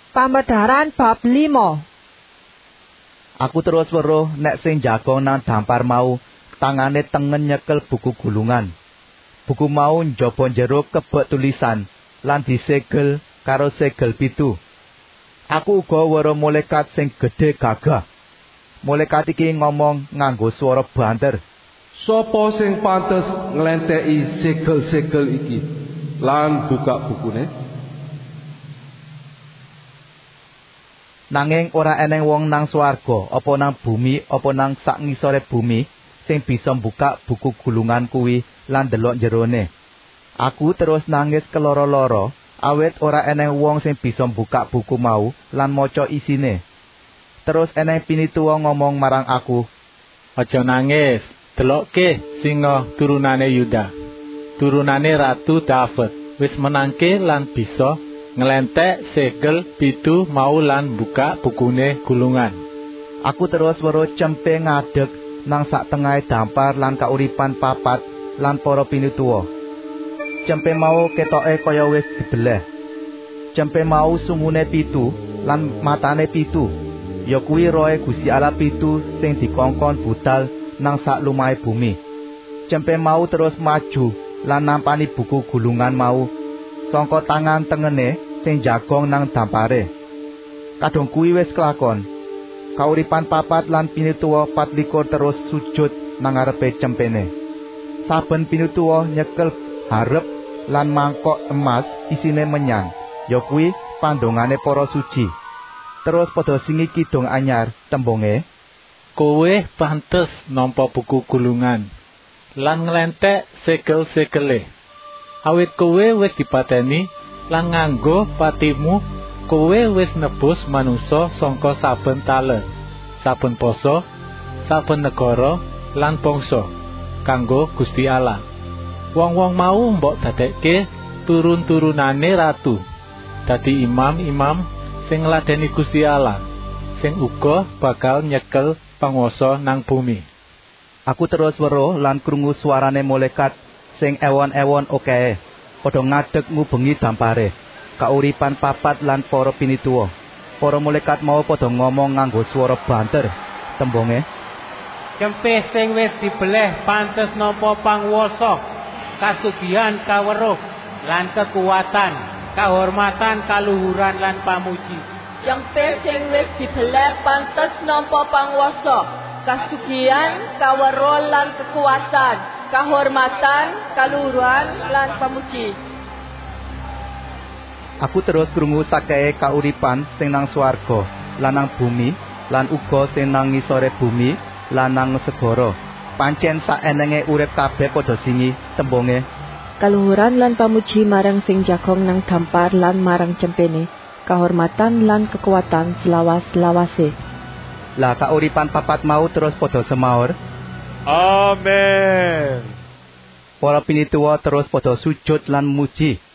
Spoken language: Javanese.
Pamedharan bab 5. Aku terus weruh nek sing jagong nang dampar mau tangane tengen nyekel buku gulungan. Buku mau njaba njero kebek tulisan lan disegel karo segel 7. Aku uga weruh malaikat sing gedhe gagah. Malaikat iki ngomong nganggo swara banter. Sopo sing pantes nglenteki segel-segel iki lan buka bukune? Nanging ora eneng wong nang swarga apa nang bumi apa nang sak ngisore bumi sing bisa mbuka buku gulungan kuwi lan ndelok jerone. Aku terus nangis keloro-loro awit ora eneng wong sing bisa mbuka buku mau lan maca isine. Terus eneng pinituwa ngomong marang aku, "Aja nangis, delokke singa turunane Yuda. Turunane Ratu David wis menangke lan bisa nglentek segel 7 mau lan buka bukune gulungan." Aku terus weruh cempe ngadeg nang sak tengahe dampar lan kauripan 4 lan para pinituwa. Cempe mau ketoke kaya wis dibeleh. Cempe mau sungune 7 lan matane 7. Ya kuwi rohe Gusti Allah 7 sing dikongkon budal nang sak lumahe bumi. Cempe mau terus maju lan nampani buku gulungan mau sangka tangan tengene sing jagong nang dampare. Kadung kuwi wis kelakon. Kauripan 4 lan pinituwa 24 terus sujud nang ngarepe cempene. Saben pinituwa nyekel harep lan mangkok emas isine menyang. Ya kuwi pandongane para suci. Terus padha singi kidung anyar tembunge, "Kowe pantes nampa buku gulungan lan nglentek segel-segele. Awit kowe wis dipateni lan nganggo patimu kowe wis nebus manungsa sangka saben tale, saben basa, saben negara lan bangsa kanggo Gusti Allah. Wong-wong mau mbok dadekke turun-turunane ratu, dadi imam-imam sing ngladeni Gusti Allah, sing uga bakal nyekel panguwasa nang bumi." Aku terus weruh lan krungu suarane malaikat sing ewon-ewon okehe padha ngadeg ngubengi dampare. Kauripan 4 lan para pinituwa. Para malaikat mau padha ngomong nganggo swara banter. Tembunge, "Cempe sing wis dibeleh pantes nampa panguwasa, kasugihan, kaweruh lan kekuatan, kahormatan, kaluhuran lan pamuji." Cempe sing wis dibeleh pantes nampa panguwasa, kasugihan, kaweruh lan kekuatan, kahormatan, kaluhuran lan pamuji. aku terus krungu sakehe kauripan sing nang swarga lan nang bumi lan uga sing nang ngisore bumi lan nang segara. Pancen saenenge urip kabeh padha singi tembunge, Kaluhuran lan pamuji marang sing jagong nang dampar lan marang cempene, kahormatan lan kekuatan selawas-lawase. Lah kauripan 4 mau terus padha semaur, Amin. Para pinituwa terus padha sujud lan muji.